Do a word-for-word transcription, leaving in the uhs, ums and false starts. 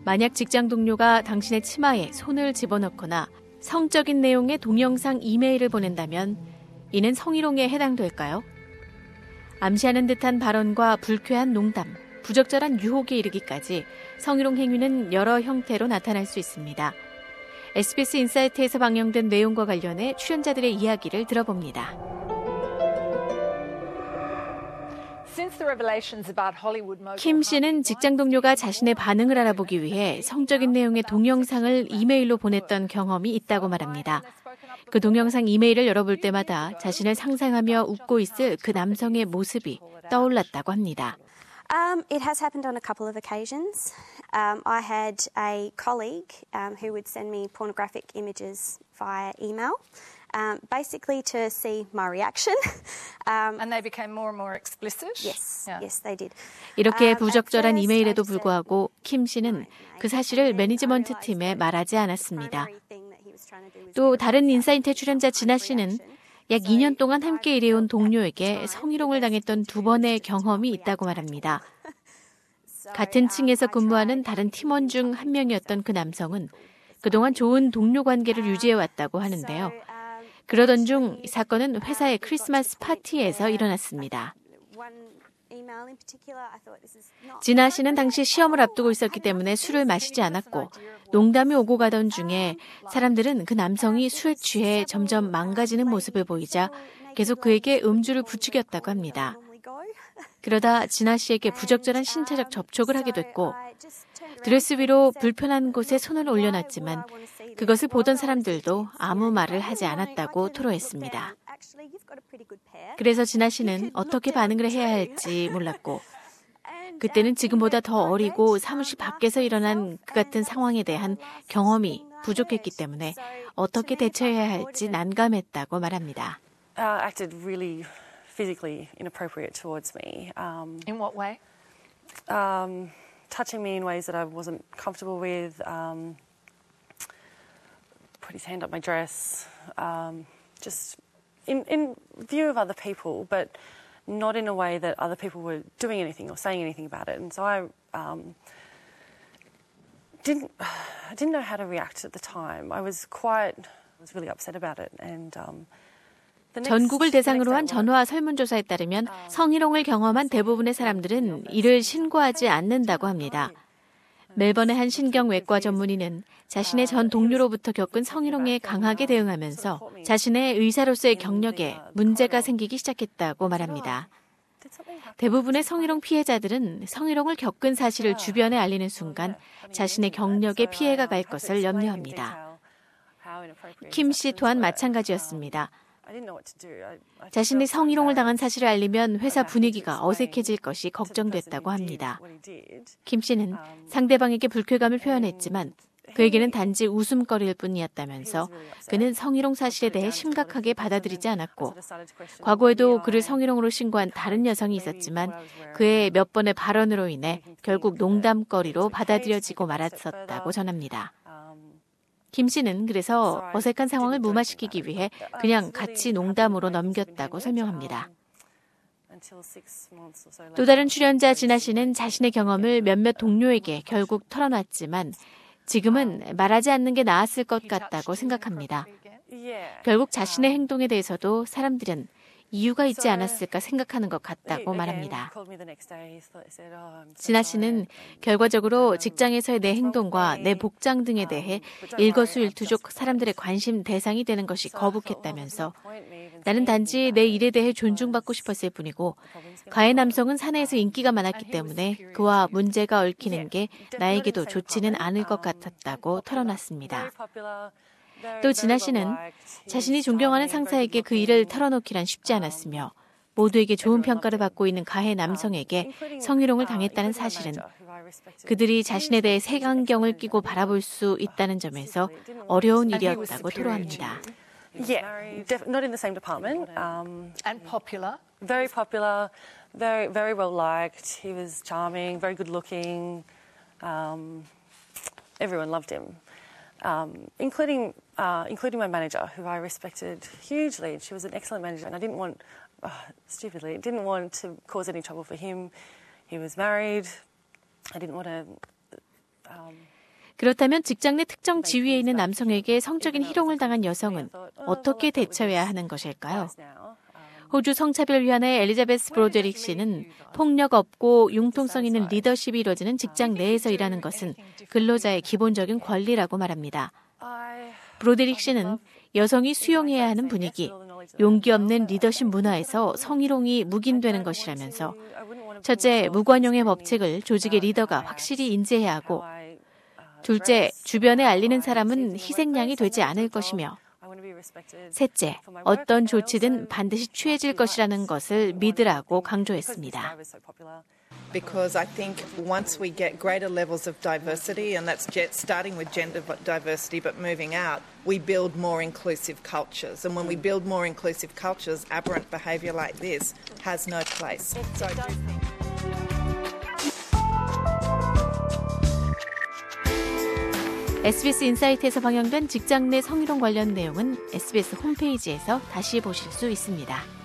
만약 직장 동료가 당신의 치마에 손을 집어넣거나 성적인 내용의 동영상 이메일을 보낸다면 이는 성희롱에 해당될까요? 암시하는 듯한 발언과 불쾌한 농담, 부적절한 유혹에 이르기까지 성희롱 행위는 여러 형태로 나타날 수 있습니다. 에스비에스 인사이트에서 방영된 내용과 관련해 출연자들의 이야기를 들어봅니다. 킴 씨는 직장 동료가 자신의 반응을 알아보기 위해 성적인 내용의 동영상을 이메일로 보냈던 경험이 있다고 말합니다. 그 동영상 이메일을 열어볼 때마다 자신을 상상하며 웃고 있을 그 남성의 모습이 떠올랐다고 합니다. Um, it has happened on a couple of occasions. Um, I had a colleague um, who would send me pornographic images via email. Um, basically to see my reaction. um, and they became more and more explicit? Yes, yeah. yes, they did. 이렇게 부적절한 이메일에도 불구하고 킴 씨는 그 사실을 매니지먼트 팀에 말하지 않았습니다. 또 다른 인사이트 출연자 진아 씨는 약 이 년 동안 함께 일해온 동료에게 성희롱을 당했던 두 번의 경험이 있다고 말합니다. 같은 층에서 근무하는 다른 팀원 중 한 명이었던 그 남성은 그동안 좋은 동료 관계를 유지해왔다고 하는데요. 그러던 중 사건은 회사의 크리스마스 파티에서 일어났습니다. 진아 씨는 당시 시험을 앞두고 있었기 때문에 술을 마시지 않았고 농담이 오고 가던 중에 사람들은 그 남성이 술에 취해 점점 망가지는 모습을 보이자 계속 그에게 음주를 부추겼다고 합니다. 그러다 진아 씨에게 부적절한 신체적 접촉을 하게 됐고 드레스 위로 불편한 곳에 손을 올려놨지만 그것을 보던 사람들도 아무 말을 하지 않았다고 토로했습니다. 그래서 진아 씨는 어떻게 반응을 해야 할지 몰랐고 그때는 지금보다 더 어리고 사무실 밖에서 일어난 그 같은 상황에 대한 경험이 부족했기 때문에 어떻게 대처해야 할지 난감했다고 말합니다. Uh, acted really physically inappropriate towards me. Um, In what way? Um, touching me in ways that I wasn't comfortable with. Um, put his hand up my dress. Um, just in, in view of other people, but not in a way that other people were doing anything or saying anything about it. And so I um, didn't, I didn't know how to react at the time. I was quite, I was really upset about it. And um, 전국을 대상으로 한 전화 설문조사에 따르면 성희롱을 경험한 대부분의 사람들은 이를 신고하지 않는다고 합니다. 멜번의 한 신경외과 전문의는 자신의 전 동료로부터 겪은 성희롱에 강하게 대응하면서 자신의 의사로서의 경력에 문제가 생기기 시작했다고 말합니다. 대부분의 성희롱 피해자들은 성희롱을 겪은 사실을 주변에 알리는 순간 자신의 경력에 피해가 갈 것을 염려합니다. 킴 씨 또한 마찬가지였습니다. 자신이 성희롱을 당한 사실을 알리면 회사 분위기가 어색해질 것이 걱정됐다고 합니다. 김 씨는 상대방에게 불쾌감을 표현했지만 그에게는 단지 웃음거리일 뿐이었다면서 그는 성희롱 사실에 대해 심각하게 받아들이지 않았고 과거에도 그를 성희롱으로 신고한 다른 여성이 있었지만 그의 몇 번의 발언으로 인해 결국 농담거리로 받아들여지고 말았었다고 전합니다. 김 씨는 그래서 어색한 상황을 무마시키기 위해 그냥 같이 농담으로 넘겼다고 설명합니다. 또 다른 출연자 진아 씨는 자신의 경험을 몇몇 동료에게 결국 털어놨지만 지금은 말하지 않는 게 나았을 것 같다고 생각합니다. 결국 자신의 행동에 대해서도 사람들은 이유가 있지 않았을까 생각하는 것 같다고 말합니다. 진아 씨는 결과적으로 직장에서의 내 행동과 내 복장 등에 대해 일거수일투족 사람들의 관심 대상이 되는 것이 거북했다면서 나는 단지 내 일에 대해 존중받고 싶었을 뿐이고 가해 남성은 사내에서 인기가 많았기 때문에 그와 문제가 얽히는 게 나에게도 좋지는 않을 것 같았다고 털어놨습니다. 또 진아 씨는 자신이 존경하는 상사에게 그 일을 털어놓기란 쉽지 않았으며 모두에게 좋은 평가를 받고 있는 가해 남성에게 성희롱을 당했다는 사실은 그들이 자신에 대해 색안경을 끼고 바라볼 수 있다는 점에서 어려운 일이었다고 토로합니다. Yeah, def- not in the same department. Um, And popular? Very popular, very very well liked. He was charming, very good looking. Um, everyone loved him, um, including uh, including my manager, who I respected hugely. She was an excellent manager, and I didn't want, uh, stupidly, didn't want to cause any trouble for him. He was married. I didn't want to 그렇다면 직장 내 특정 지위에 있는 남성에게 성적인 희롱을 당한 여성은 어떻게 대처해야 하는 것일까요? 호주 성차별위원회 엘리자베스 브로데릭 씨는 폭력 없고 융통성 있는 리더십이 이루어지는 직장 내에서 일하는 것은 근로자의 기본적인 권리라고 말합니다. 브로데릭 씨는 여성이 수용해야 하는 분위기, 용기 없는 리더십 문화에서 성희롱이 묵인되는 것이라면서 첫째, 무관용의 법칙을 조직의 리더가 확실히 인지해야 하고 둘째, 주변에 알리는 사람은 희생양이 되지 않을 것이며 셋째, 어떤 조치든 반드시 취해질 것이라는 것을 믿으라고 강조했습니다. Because I think once we get greater levels of diversity, and that's starting with gender diversity but moving out, we build more inclusive cultures. And when we build more inclusive cultures, aberrant behaviour like this has no place. So I do think... 에스비에스 인사이트에서 방영된 직장 내 성희롱 관련 내용은 에스비에스 홈페이지에서 다시 보실 수 있습니다.